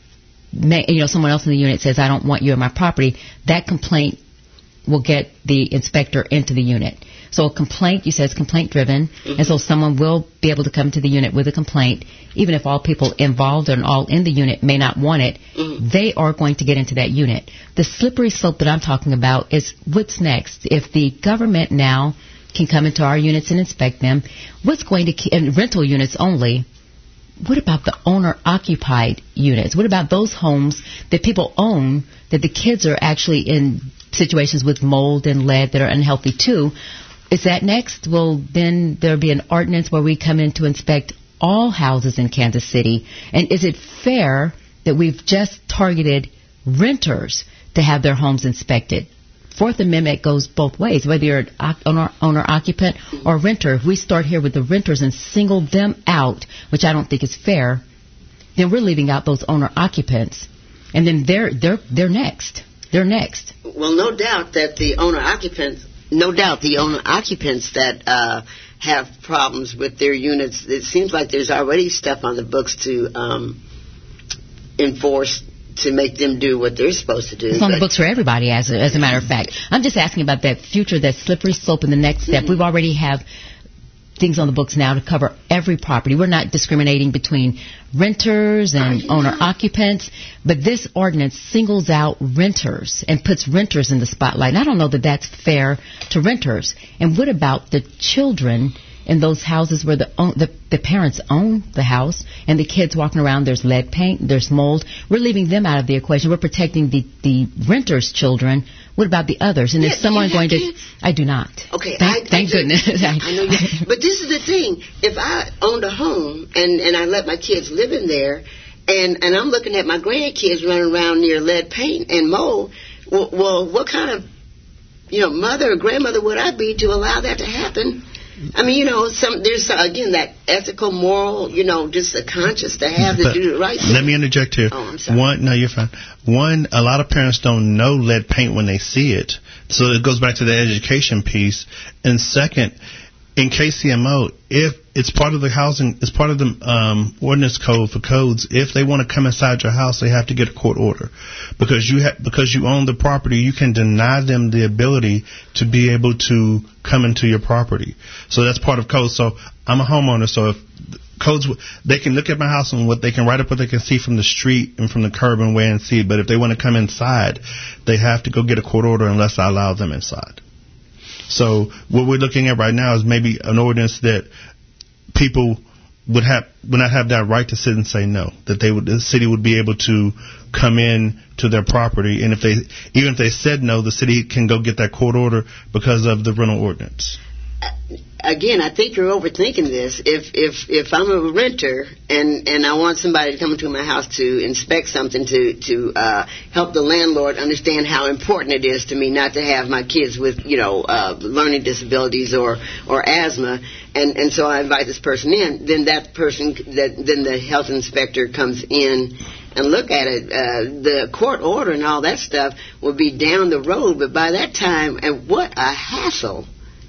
someone else in the unit says, I don't want you in my property? That complaint will get the inspector into the unit. So a complaint, you said, is complaint driven, and so someone will be able to come to the unit with a complaint, even if all people involved and all in the unit may not want it. They are going to get into that unit. The slippery slope that I'm talking about is what's next. If the government now can come into our units and inspect them, what's going to keep, and rental units only, what about the owner-occupied units? What about those homes that people own, that the kids are actually in situations with mold and lead that are unhealthy too? Is that next? Will then there be an ordinance where we come in to inspect all houses in Kansas City? And is it fair that we've just targeted renters to have their homes inspected? Fourth Amendment goes both ways, whether you're an owner-occupant or renter. If we start here with the renters and single them out, which I don't think is fair, then we're leaving out those owner-occupants. and then they're next. They're next.
Well, no doubt that the owner occupants that have problems with their units, it seems like there's already stuff on the books to enforce, to make them do what they're supposed to do.
It's on the books for everybody, as a matter of fact. I'm just asking about that future, that slippery slope in the next step. We've already have things on the books now to cover every property. We're not discriminating between renters and owner-occupants, but this ordinance singles out renters and puts renters in the spotlight. And I don't know that that's fair to renters. And what about the children in those houses where the parents own the house and the kids walking around, there's lead paint, there's mold? We're leaving them out of the equation. We're protecting the renters' children. What about the others? And is someone going to... I do not.
Okay.
Thank goodness.
I know you, but this is the thing. If I owned a home and I let my kids live in there, and I'm looking at my grandkids running around near lead paint and mold, well, what kind of mother or grandmother would I be to allow that to happen? I mean, there's again that ethical, moral, just a conscience to have to do the right thing.
Let me interject here.
Oh, I'm sorry.
No, you're fine. One, a lot of parents don't know lead paint when they see it, so it goes back to the education piece. And second, in KCMO, if it's part of the housing, it's part of the ordinance code for codes. If they want to come inside your house, they have to get a court order, because you own the property. You can deny them the ability to be able to come into your property. So that's part of code. So I'm a homeowner. So if codes, they can look at my house and they can write up what they can see from the street and from the curb and way and see. But if they want to come inside, they have to go get a court order unless I allow them inside. So what we're looking at right now is maybe an ordinance that people would not have that right to sit and say no, that the city would be able to come in to their property, and even if they said no, the city can go get that court order because of the rental ordinance.
Again, I think you're overthinking this. If I'm a renter and I want somebody to come into my house to inspect something to help the landlord understand how important it is to me not to have my kids with learning disabilities or asthma, and so I invite this person in, then then the health inspector comes in and look at it. The court order and all that stuff will be down the road, but by that time, and what a hassle.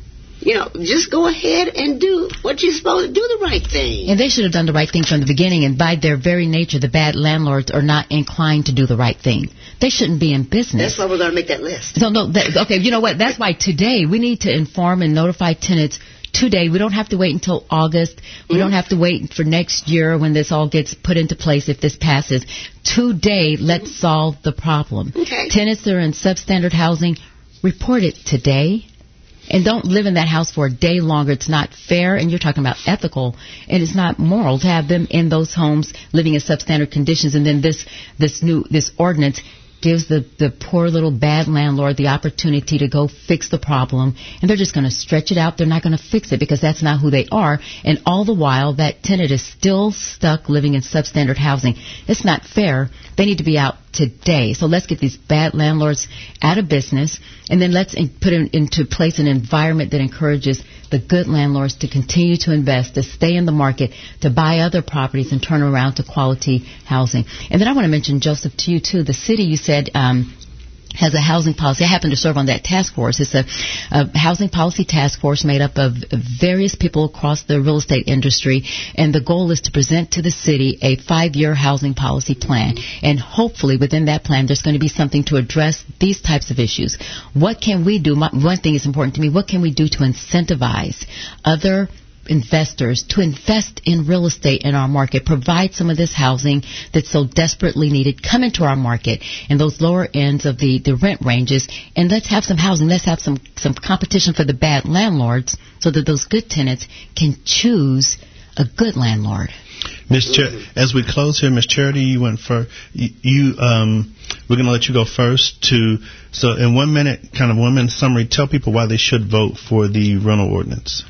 Just go ahead and do what you're supposed to do, the right thing.
And they should have done the right thing from the beginning, and by their very nature, the bad landlords are not inclined to do the right thing. They shouldn't be in business.
That's why we're going to make that list.
Okay, you know what? That's why today we need to inform and notify tenants today. We don't have to wait until August. We don't have to wait for next year when this all gets put into place, if this passes. Today, let's solve the problem.
Okay.
Tenants that are in substandard housing, report it today. And don't live in that house for a day longer. It's not fair, and you're talking about ethical, and it's not moral to have them in those homes living in substandard conditions. And then this ordinance gives the poor little bad landlord the opportunity to go fix the problem, and they're just going to stretch it out. They're not going to fix it because that's not who they are, and all the while that tenant is still stuck living in substandard housing. It's not fair. They need to be out today. So let's get these bad landlords out of business, and then let's put into place an environment that encourages the good landlords to continue to invest, to stay in the market, to buy other properties and turn around to quality housing. And then I want to mention, Joseph, to you too, the city, you said, has a housing policy. I happen to serve on that task force. It's a housing policy task force made up of various people across the real estate industry, and the goal is to present to the city a 5-year housing policy plan. And hopefully within that plan there's going to be something to address these types of issues. What can we do? One thing is important to me. What can we do to incentivize other investors to invest in real estate in our market, provide some of this housing that's so desperately needed, come into our market in those lower ends of the rent ranges, and let's have some housing. Let's have some competition for the bad landlords so that those good tenants can choose a good landlord.
As we close here, Ms. Charity, you went first. We're going to let you go first. So in 1 minute, kind of 1 minute summary, tell people why they should vote for the rental ordinance.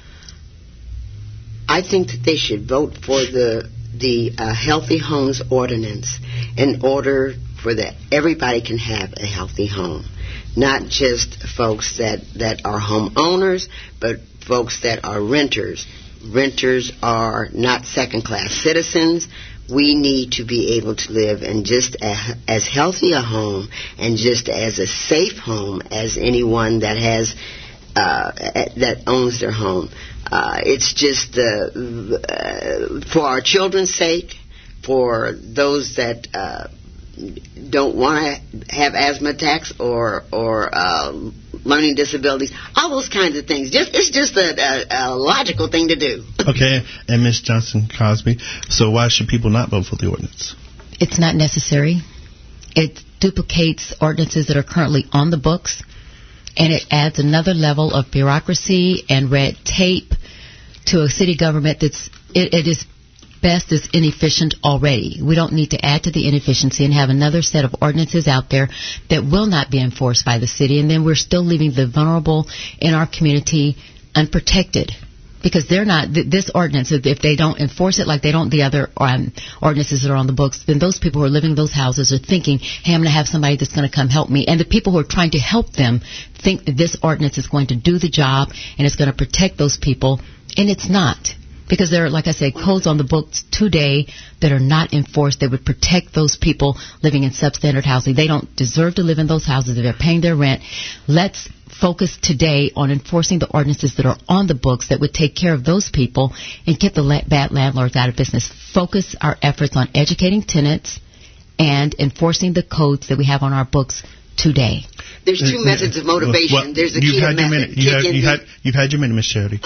I think that they should vote for the Healthy Homes Ordinance in order for that everybody can have a healthy home, not just folks that are homeowners, but folks that are renters. Renters are not second-class citizens. we need to be able to live in just as healthy a home and just as a safe home as anyone that has that owns their home. It's just for our children's sake, for those that don't want to have asthma attacks or learning disabilities, all those kinds of things. It's just a logical thing to do.
Okay, and Ms. Johnson-Cosby, so why should people not vote for the ordinance?
It's not necessary. It duplicates ordinances that are currently on the books, and it adds another level of bureaucracy and red tape to a city government it is best is inefficient already. We don't need to add to the inefficiency and have another set of ordinances out there that will not be enforced by the city, and then we're still leaving the vulnerable in our community unprotected. Because they're not, this ordinance, if they don't enforce it like they don't the other ordinances that are on the books, then those people who are living in those houses are thinking, hey, I'm going to have somebody that's going to come help me. And the people who are trying to help them think that this ordinance is going to do the job and it's going to protect those people, and it's not. Because there are, like I said, codes on the books today that are not enforced that would protect those people living in substandard housing. They don't deserve to live in those houses if they're paying their rent. Let's focus today on enforcing the ordinances that are on the books that would take care of those people and get the bad landlords out of business. Focus our efforts on educating tenants and enforcing the codes that we have on our books today.
There's two methods of motivation.
Well,
there's a key method.
You've had your minute, Ms. Charity.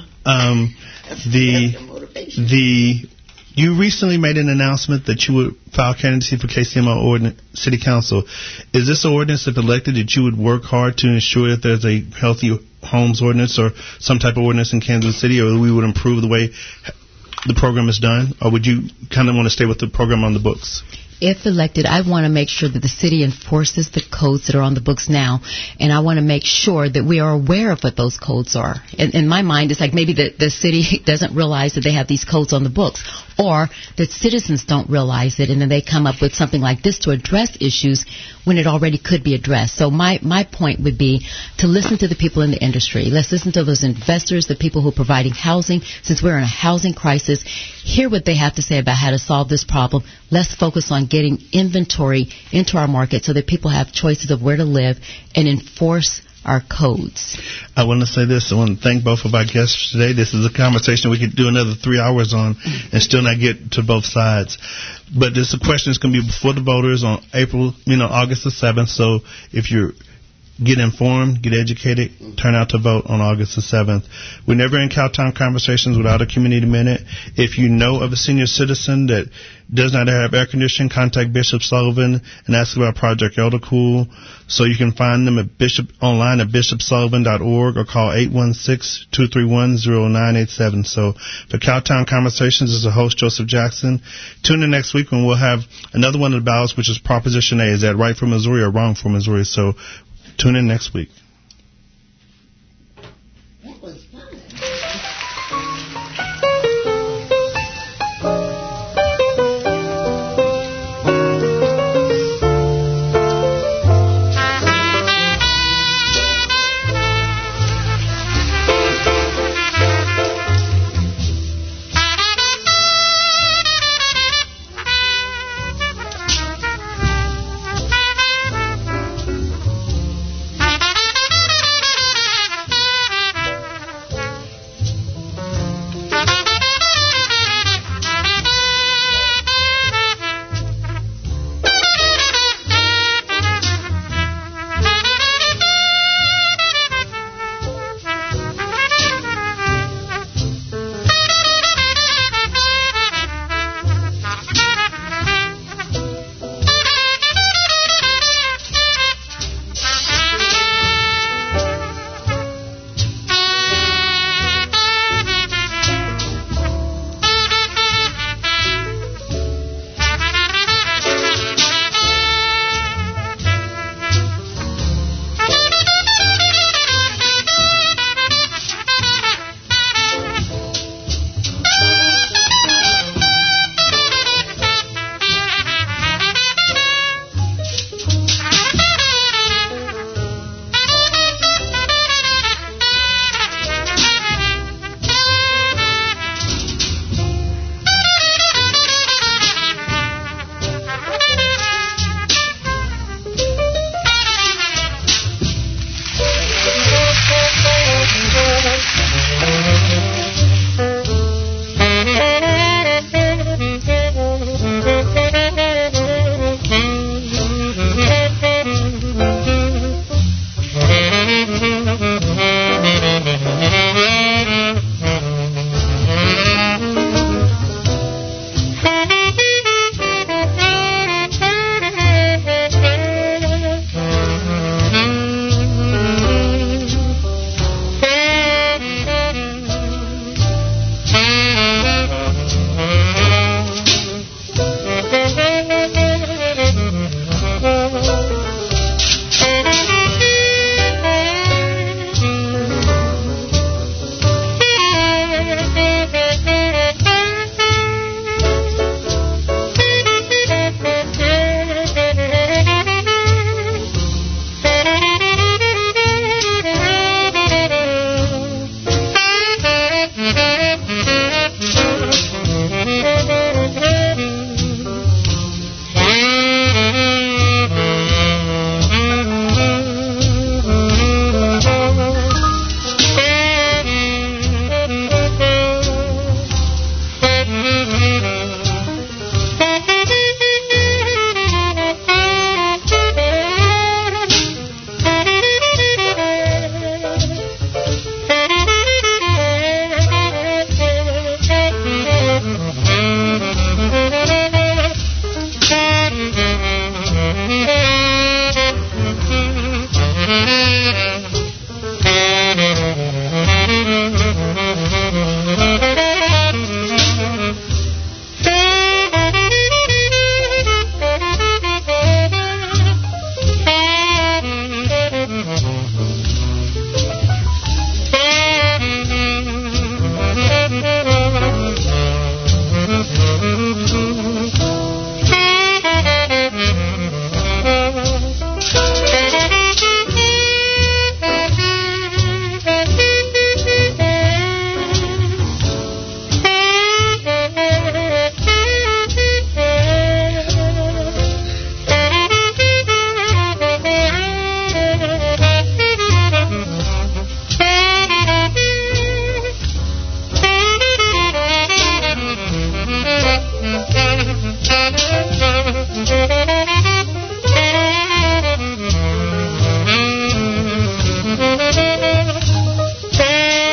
You recently made an announcement that you would file candidacy for KCMO City Council. Is this an ordinance, if elected, that you would work hard to ensure that there's a healthy homes ordinance or some type of ordinance in Kansas City, or we would improve the way the program is done, or would you kind of want to stay with the program on the books?
If elected, I want to make sure that the city enforces the codes that are on the books now, and I want to make sure that we are aware of what those codes are. In my mind, it's like maybe the city doesn't realize that they have these codes on the books, or that citizens don't realize it, and then they come up with something like this to address issues when it already could be addressed. So my point would be to listen to the people in the industry. Let's listen to those investors, the people who are providing housing. Since we're in a housing crisis, hear what they have to say about how to solve this problem. Let's focus on getting inventory into our market so that people have choices of where to live and enforce our codes.
I want to say this. I want to thank both of our guests today. This is a conversation we could do another 3 hours on and still not get to both sides. But this question is going to be before the voters on August the 7th. So if you're get informed, get educated, turn out to vote on August the 7th. We're never in Cowtown Conversations without a community minute. If you know of a senior citizen that does not have air conditioning, contact Bishop Sullivan and ask about Project Elder Cool. So you can find them at online at bishopsullivan.org or call 816-231-0987. So for Cowtown Conversations, as a host, Joseph Jackson. Tune in next week when we'll have another one of the ballots, which is Proposition A. Is that right for Missouri or wrong for Missouri? So tune in next week.